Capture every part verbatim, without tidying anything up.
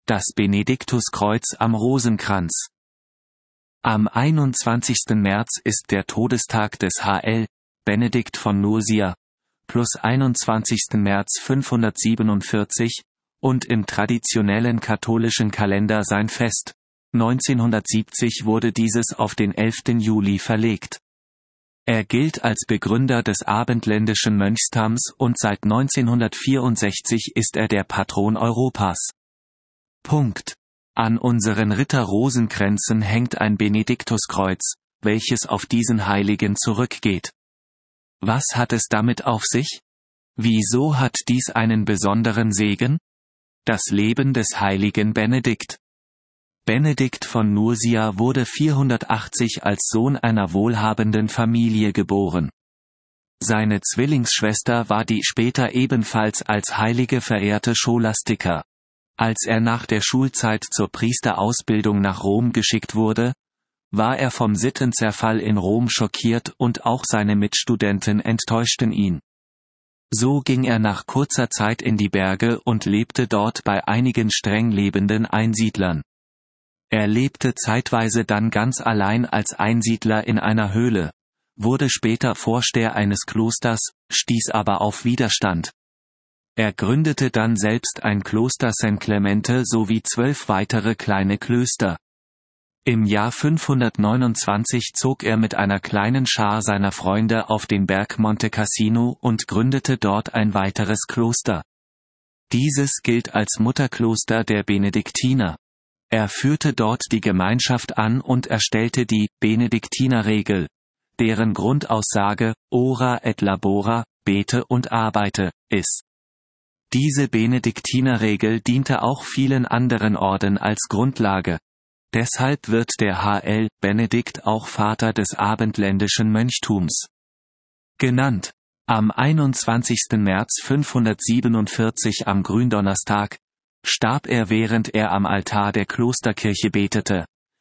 Das Benediktuskreuz am Rosenkranz. Am einundzwanzigsten März ist der Todestag des H L Benedikt von Nursia, plus einundzwanzigsten März fünfhundertsiebenundvierzig, und im traditionellen katholischen Kalender sein Fest. neunzehnhundertsiebzig wurde dieses auf den elften Juli verlegt. Er gilt als Begründer des abendländischen Mönchstamms und seit neunzehnhundertvierundsechzig ist er der Patron Europas. Punkt. An unseren Ritterrosenkränzen hängt ein Benediktuskreuz, welches auf diesen Heiligen zurückgeht. Was hat es damit auf sich? Wieso hat dies einen besonderen Segen? Das Leben des heiligen Benedikt. Benedikt von Nursia wurde vierhundertachtzig als Sohn einer wohlhabenden Familie geboren. Seine Zwillingsschwester war die später ebenfalls als Heilige verehrte Scholastica. Als er nach der Schulzeit zur Priesterausbildung nach Rom geschickt wurde, war er vom Sittenzerfall in Rom schockiert und auch seine Mitstudenten enttäuschten ihn. So ging er nach kurzer Zeit in die Berge und lebte dort bei einigen streng lebenden Einsiedlern. Er lebte zeitweise dann ganz allein als Einsiedler in einer Höhle, wurde später Vorsteher eines Klosters, stieß aber auf Widerstand. Er gründete dann selbst ein Kloster San Clemente sowie zwölf weitere kleine Klöster. Im Jahr fünfhundertneunundzwanzig zog er mit einer kleinen Schar seiner Freunde auf den Berg Monte Cassino und gründete dort ein weiteres Kloster. Dieses gilt als Mutterkloster der Benediktiner. Er führte dort die Gemeinschaft an und erstellte die Benediktinerregel, deren Grundaussage Ora et labora, bete und arbeite, ist. Diese Benediktinerregel diente auch vielen anderen Orden als Grundlage. Deshalb wird der H L Benedikt auch Vater des abendländischen Mönchtums genannt. Am einundzwanzigsten März fünfhundertsiebenundvierzig am Gründonnerstag starb er, während er am Altar der Klosterkirche betete.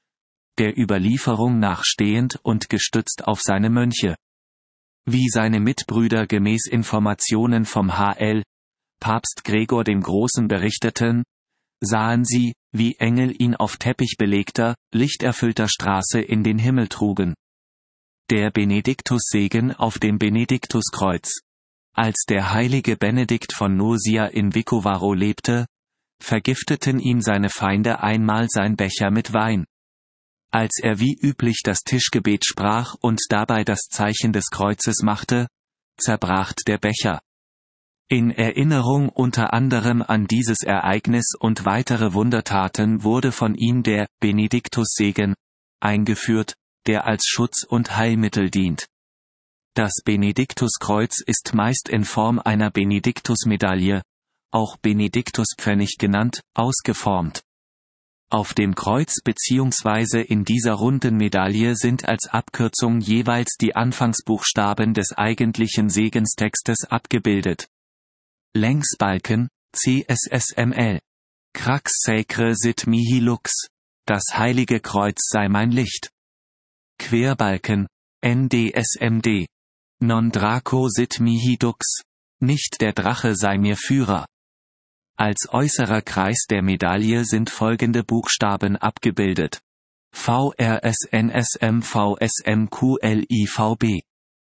Der Überlieferung nach stehend und gestützt auf seine Mönche. Wie seine Mitbrüder gemäß Informationen vom H L Papst Gregor dem Großen berichteten, sahen sie, wie Engel ihn auf teppichbelegter, lichterfüllter Straße in den Himmel trugen. Der Benediktussegen auf dem Benediktuskreuz. Als der heilige Benedikt von Nursia in Vicovaro lebte, vergifteten ihm seine Feinde einmal sein Becher mit Wein. Als er wie üblich das Tischgebet sprach und dabei das Zeichen des Kreuzes machte, zerbrach der Becher. In Erinnerung unter anderem an dieses Ereignis und weitere Wundertaten wurde von ihm der Benediktussegen eingeführt, der als Schutz und Heilmittel dient. Das Benediktuskreuz ist meist in Form einer Benediktusmedaille, auch Benediktuspfennig genannt, ausgeformt. Auf dem Kreuz bzw. in dieser runden Medaille sind als Abkürzung jeweils die Anfangsbuchstaben des eigentlichen Segenstextes abgebildet. Längsbalken, C S S M L. Crax sacre sit mihi lux. Das heilige Kreuz sei mein Licht. Querbalken, N D S M D. Non draco sit mihi dux. Nicht der Drache sei mir Führer. Als äußerer Kreis der Medaille sind folgende Buchstaben abgebildet. V R S N S M V S M Q L I V B.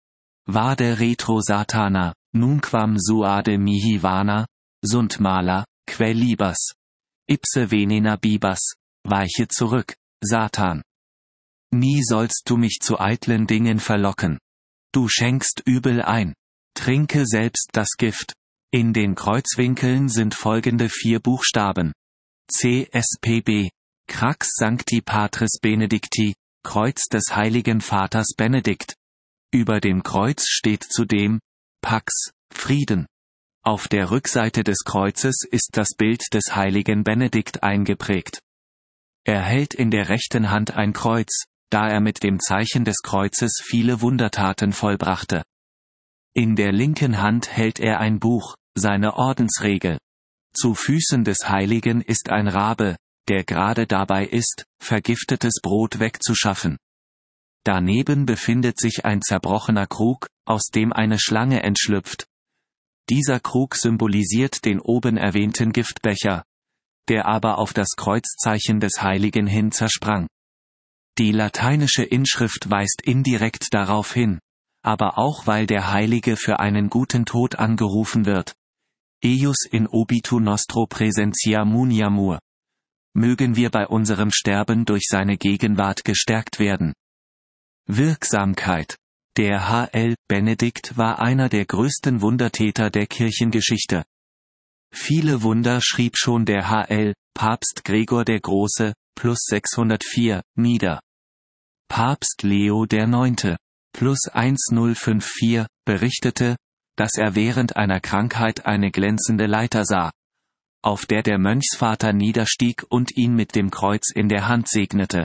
Vade retro Satana, nunquam suade mihi vana, sunt mala, quae libas. Ipse venena bibas, weiche zurück, Satan. Nie sollst du mich zu eitlen Dingen verlocken. Du schenkst übel ein. Trinke selbst das Gift. In den Kreuzwinkeln sind folgende vier Buchstaben. C S P B. Crax Sancti Patris Benedicti, Kreuz des heiligen Vaters Benedikt. Über dem Kreuz steht zudem Pax, Frieden. Auf der Rückseite des Kreuzes ist das Bild des heiligen Benedikt eingeprägt. Er hält in der rechten Hand ein Kreuz, da er mit dem Zeichen des Kreuzes viele Wundertaten vollbrachte. In der linken Hand hält er ein Buch, seine Ordensregel. Zu Füßen des Heiligen ist ein Rabe, der gerade dabei ist, vergiftetes Brot wegzuschaffen. Daneben befindet sich ein zerbrochener Krug, aus dem eine Schlange entschlüpft. Dieser Krug symbolisiert den oben erwähnten Giftbecher. der aber auf das Kreuzzeichen des Heiligen hin zersprang. Die lateinische Inschrift weist indirekt darauf hin, aber auch weil der Heilige für einen guten Tod angerufen wird. Eius in obitu nostro praesentia muniamur. Mögen wir bei unserem Sterben durch seine Gegenwart gestärkt werden. Wirksamkeit. Der H L Benedikt war einer der größten Wundertäter der Kirchengeschichte. Viele Wunder schrieb schon der H L, Papst Gregor der Große, plus sechshundertvier, nieder. Papst Leo der Neunte, plus1054, berichtete, dass er während einer Krankheit eine glänzende Leiter sah, auf der der Mönchsvater niederstieg und ihn mit dem Kreuz in der Hand segnete.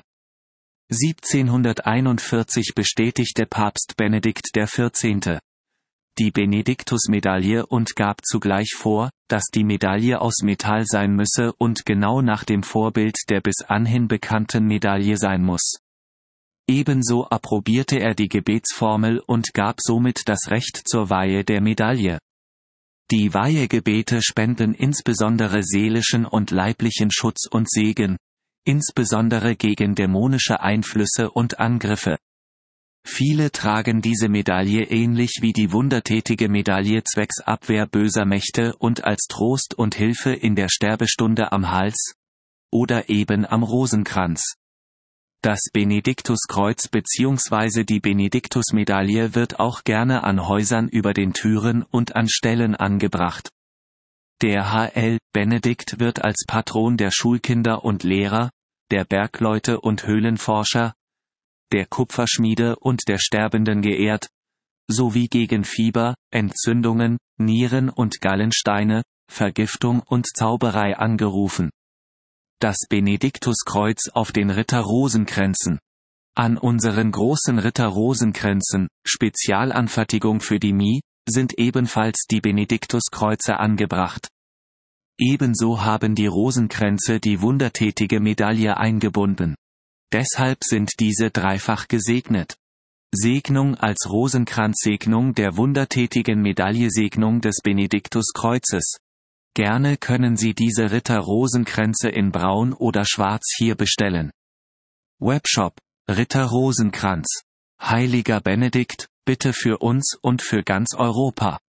siebzehnhunderteinundvierzig bestätigte Papst Benedikt der Vierzehnte die Benediktusmedaille und gab zugleich vor, dass die Medaille aus Metall sein müsse und genau nach dem Vorbild der bis anhin bekannten Medaille sein muss. Ebenso approbierte er die Gebetsformel und gab somit das Recht zur Weihe der Medaille. Die Weihegebete spenden insbesondere seelischen und leiblichen Schutz und Segen, insbesondere gegen dämonische Einflüsse und Angriffe. Viele tragen diese Medaille ähnlich wie die wundertätige Medaille zwecks Abwehr böser Mächte und als Trost und Hilfe in der Sterbestunde am Hals oder eben am Rosenkranz. Das Benediktuskreuz bzw. die Benediktusmedaille wird auch gerne an Häusern über den Türen und an Ställen angebracht. Der H L Benedikt wird als Patron der Schulkinder und Lehrer, der Bergleute und Höhlenforscher, der Kupferschmiede und der Sterbenden geehrt, sowie gegen Fieber, Entzündungen, Nieren- und Gallensteine, Vergiftung und Zauberei angerufen. Das Benediktuskreuz auf den Ritterrosenkränzen. An unseren großen Ritterrosenkränzen, Spezialanfertigung für die M I, sind ebenfalls die Benediktuskreuze angebracht. Ebenso haben die Rosenkränze die wundertätige Medaille eingebunden. Deshalb sind diese dreifach gesegnet. Segnung als Rosenkranzsegnung der wundertätigen Medaille, Segnung des Benediktuskreuzes. Gerne können Sie diese Ritterrosenkränze in Braun oder Schwarz hier bestellen. Webshop, Ritterrosenkranz. Heiliger Benedikt, bitte für uns und für ganz Europa.